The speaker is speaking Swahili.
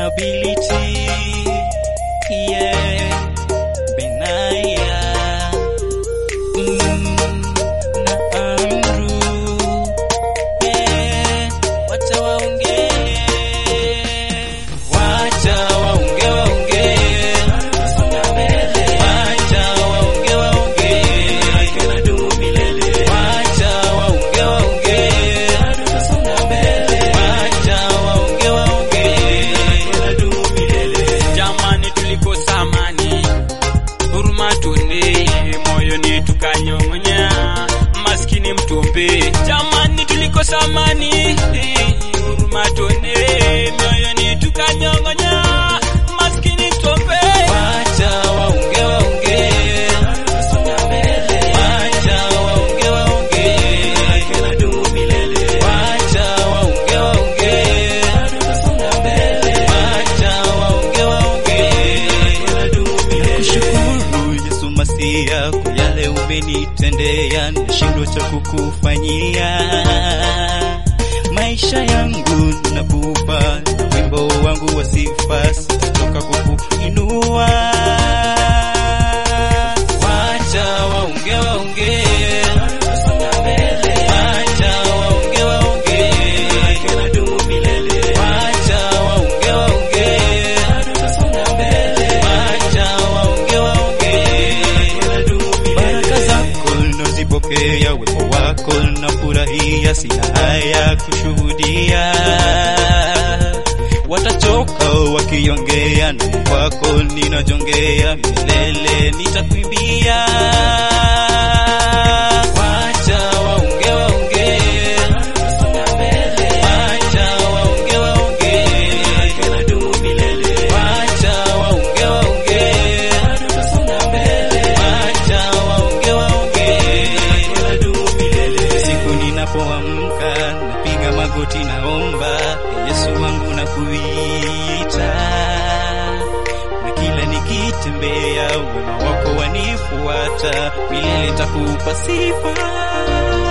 ability. Yeah, Benaya na Andrew. Yeah, wacha waongee, wacha waongee, songa mbele. Wacha waongee, hakuna dumu milele. Wacha waongee, songa mbele. Wacha waongee, hakuna dumu milele. Jamani tulikosa amani, huruma tuone, moyoni tukanyong'onya, maskini mtuombe. Jamani tulikosa amani, huruma tuone, moyoni tukanyong'onya, maskini mtuombe. Wacha waongee, songa mbele. Wacha waongee, hakuna dumu milele. Wacha waongee, songa mbele. Wacha waongee, hakuna dumu milele. Kushukuru Yesu Masia kwa yale umenitendea, nashindwa cha kukufanyia. Maisha yangu nakupa, wimbo wangu wa sifa sitatoka kukuinua. Wacha waongee, songa mbele. Wacha waongee, hakuna dumu milele. Wacha waongee, songa mbele. Wacha waongee, hakuna dumu milele. Baraka zako nazipokea, uwepo wako nafurahia, sina haya kushuhudia. Watachoka wakiongea, na kwako ninajongea, milele nitakuimbia. Wacha waongee, songa mbele. Wacha waongee, hakuna dumu milele. Wacha waongee, songa mbele. Wacha waongee, hakuna dumu milele. Siku ninapoamka napiga magoti, naomba Yesu wangu nakuita, na kila nikitembea wema wako wanifuata, milele nitakupa sifa.